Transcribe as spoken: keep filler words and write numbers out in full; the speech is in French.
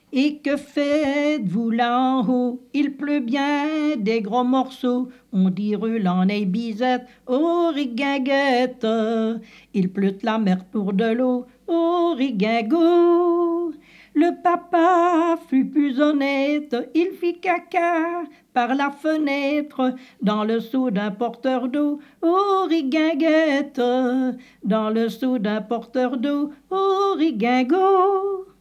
Et que faites-vous là en haut? Il pleut bien des gros morceaux. On dit roulant et bisette, oh rigaguette. Il pleut la mer pour de l'eau, oh rigago. Le papa fut plus honnête, il fit caca par la fenêtre dans le seau d'un porteur d'eau, oh rigaguette. Dans le seau d'un porteur d'eau, oh rigago.